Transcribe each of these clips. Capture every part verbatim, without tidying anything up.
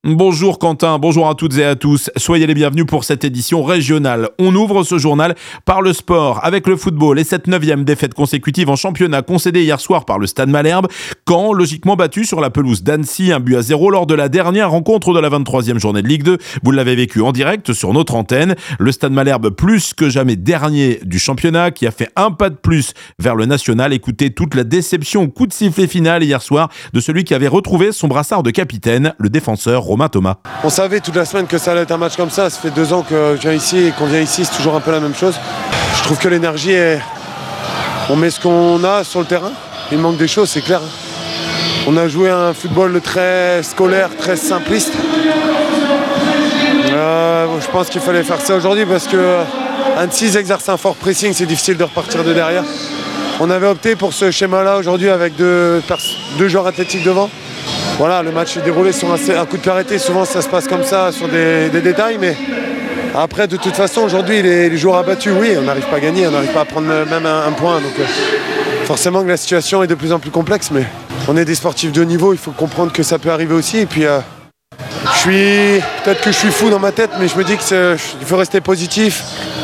Bonjour Quentin, bonjour à toutes et à tous. Soyez les bienvenus pour cette édition régionale. On ouvre ce journal par le sport avec le football et cette neuvième défaite consécutive en championnat concédée hier soir par le Stade Malherbe. Caen, logiquement battu sur la pelouse d'Annecy, un but à zéro lors de la dernière rencontre de la vingt-troisième journée de Ligue deux. Vous l'avez vécu en direct sur notre antenne. Le Stade Malherbe plus que jamais dernier du championnat qui a fait un pas de plus vers le national. Écoutez toute la déception au coup de sifflet final hier soir de celui qui avait retrouvé son brassard de capitaine, le défenseur Romain Thomas. On savait toute la semaine que ça allait être un match comme ça. Ça fait deux ans que je viens ici et qu'on vient ici, c'est toujours un peu la même chose. Je trouve que l'énergie est... On met ce qu'on a sur le terrain. Il manque des choses, c'est clair. On a joué un football très scolaire, très simpliste. Euh, je pense qu'il fallait faire ça aujourd'hui parce que Annecy exerce un fort pressing, c'est difficile de repartir de derrière. On avait opté pour ce schéma-là aujourd'hui avec deux, pers- deux joueurs athlétiques devant. Voilà, le match est déroulé sur un, un coup de pied arrêté. Souvent, ça se passe comme ça, sur des, des détails. Mais après, de toute façon, aujourd'hui, les, les joueurs abattus, oui, on n'arrive pas à gagner. On n'arrive pas à prendre même un, un point. Donc, euh, forcément que la situation est de plus en plus complexe. Mais on est des sportifs de haut niveau. Il faut comprendre que ça peut arriver aussi. Et puis, euh, je suis... Peut-être que je suis fou dans ma tête, mais je me dis qu'il faut rester positif.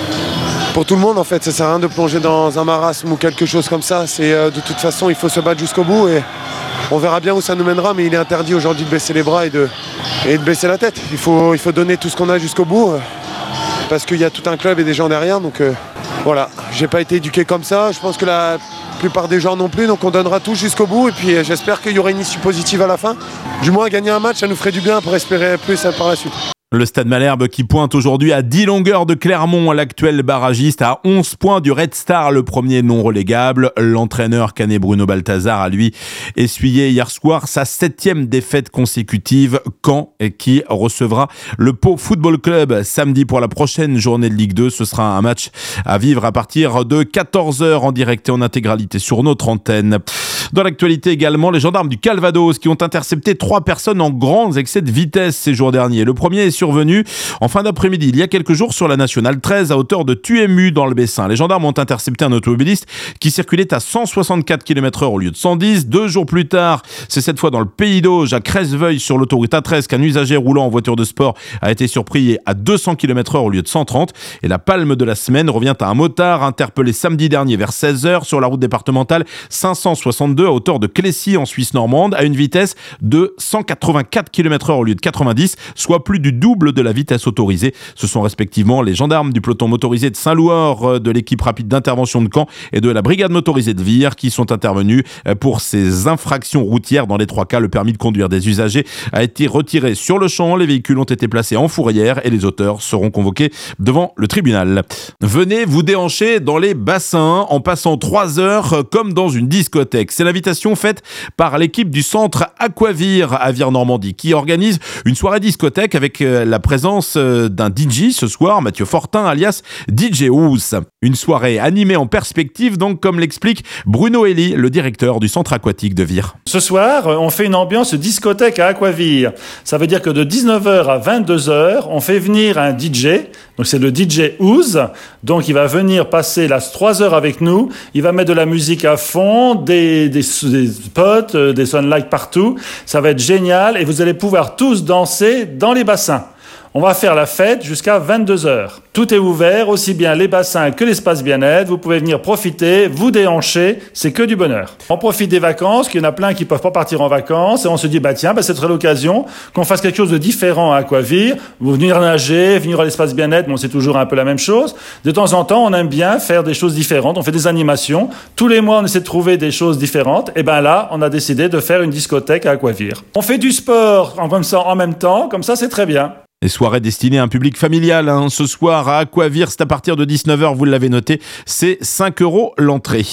Pour tout le monde, en fait, ça sert à rien de plonger dans un marasme ou quelque chose comme ça. C'est, euh, de toute façon, il faut se battre jusqu'au bout. Et on verra bien où ça nous mènera, mais il est interdit aujourd'hui de baisser les bras et de, et de baisser la tête. Il faut, il faut donner tout ce qu'on a jusqu'au bout, euh, parce qu'il y a tout un club et des gens derrière. Donc euh, voilà, j'ai pas été éduqué comme ça. Je pense que la plupart des gens non plus. Donc on donnera tout jusqu'au bout. Et puis euh, j'espère qu'il y aura une issue positive à la fin. Du moins, gagner un match, ça nous ferait du bien pour espérer plus par la suite. Le Stade Malherbe qui pointe aujourd'hui à dix longueurs de Clermont, l'actuel barragiste, à onze points du Red Star, le premier non relégable. L'entraîneur canet Bruno Balthazar a lui essuyé hier soir sa septième défaite consécutive. Caen qui recevra le Pau Football Club samedi pour la prochaine journée de Ligue deux. Ce sera un match à vivre à partir de quatorze heures en direct et en intégralité sur notre antenne. Dans l'actualité également, les gendarmes du Calvados qui ont intercepté trois personnes en grands excès de vitesse ces jours derniers. Le premier est survenu en fin d'après-midi, il y a quelques jours, sur la nationale treize à hauteur de Tuému dans le Bessin. Les gendarmes ont intercepté un automobiliste qui circulait à cent soixante-quatre kilomètres heure au lieu de cent dix. Deux jours plus tard, c'est cette fois dans le Pays d'Auge, à Cresseveuil, sur l'autoroute A treize, qu'un usager roulant en voiture de sport a été surpris à deux cents kilomètres heure au lieu de cent trente. Et la palme de la semaine revient à un motard interpellé samedi dernier vers seize heures sur la route départementale cinq cent soixante-deux à hauteur de Clécy en Suisse normande à une vitesse de cent quatre-vingt-quatre kilomètres heure au lieu de quatre-vingt-dix, soit plus du double de la vitesse autorisée. Ce sont respectivement les gendarmes du peloton motorisé de Saint-Loueur, de l'équipe rapide d'intervention de Caen et de la brigade motorisée de Vire qui sont intervenus pour ces infractions routières. Dans les trois cas, le permis de conduire des usagers a été retiré sur le champ. Les véhicules ont été placés en fourrière et les auteurs seront convoqués devant le tribunal. Venez vous déhancher dans les bassins en passant trois heures comme dans une discothèque. C'est l'invitation faite par l'équipe du centre Aquavir à Vire-Normandie qui organise une soirée discothèque avec la présence d'un D J ce soir, Mathieu Fortin alias D J Ous. Une soirée animée en perspective, donc, comme l'explique Bruno Elie, le directeur du centre aquatique de Vire. Ce soir, on fait une ambiance discothèque à Aquavir. Ça veut dire que de dix-neuf heures à vingt-deux heures, on fait venir un D J. Donc c'est le D J Ous. Donc il va venir passer là trois heures avec nous. Il va mettre de la musique à fond, des, des, des spots, des sunlights partout. Ça va être génial et vous allez pouvoir tous danser dans les bassins. On va faire la fête jusqu'à vingt-deux heures. Tout est ouvert, aussi bien les bassins que l'espace bien-être. Vous pouvez venir profiter, vous déhancher, c'est que du bonheur. On profite des vacances, qu'il y en a plein qui peuvent pas partir en vacances, et on se dit, bah tiens, bah, ce serait l'occasion qu'on fasse quelque chose de différent à Aquavir. Vous venir nager, venir à l'espace bien-être, bon, c'est toujours un peu la même chose. De temps en temps, on aime bien faire des choses différentes, on fait des animations. Tous les mois, on essaie de trouver des choses différentes. Et ben là, on a décidé de faire une discothèque à Aquavir. On fait du sport en, comme ça, en même temps, comme ça, c'est très bien. Les soirées destinées à un public familial, hein. Ce soir à Aquavir, c'est à partir de dix-neuf heures, vous l'avez noté, c'est cinq euros l'entrée.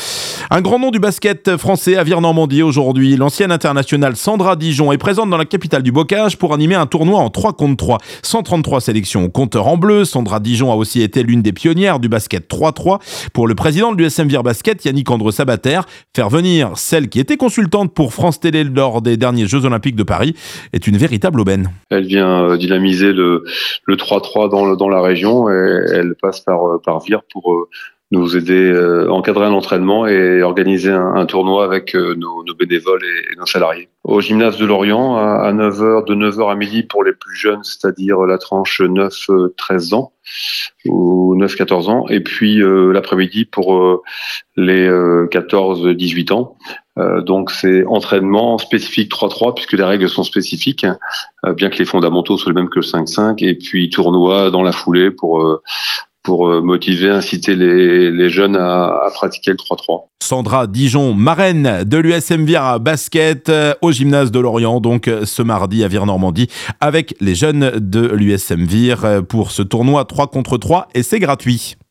Un grand nom du basket français à Vire-Normandie aujourd'hui. L'ancienne internationale Sandra Dijon est présente dans la capitale du bocage pour animer un tournoi en trois contre trois. cent trente-trois sélections au compteur en bleu. Sandra Dijon a aussi été l'une des pionnières du basket trois trois. Pour le président de l'U S M Vire Basket, Yannick Andre-Sabater, faire venir celle qui était consultante pour France Télé lors des derniers Jeux Olympiques de Paris est une véritable aubaine. Elle vient euh, dynamiser le, le trois trois dans, le, dans la région et elle passe par, par Vire pour... Euh, nous aider, euh, encadrer un entraînement et organiser un, un tournoi avec euh, nos, nos bénévoles et, et nos salariés. Au gymnase de Lorient, à, à neuf heures, de neuf heures à midi pour les plus jeunes, c'est-à-dire la tranche neuf treize ans ou neuf quatorze ans, et puis euh, l'après-midi pour euh, les euh, quatorze dix-huit ans. Euh, donc c'est entraînement spécifique trois trois puisque les règles sont spécifiques, euh, bien que les fondamentaux soient les mêmes que le cinq cinq, et puis tournoi dans la foulée pour euh, pour motiver, inciter les, les jeunes à, à pratiquer le trois trois. Sandra Dijon, marraine de l'U S M Vire Basket au gymnase de Lorient, donc ce mardi à Vire-Normandie, avec les jeunes de l'U S M Vire pour ce tournoi trois contre trois, et c'est gratuit.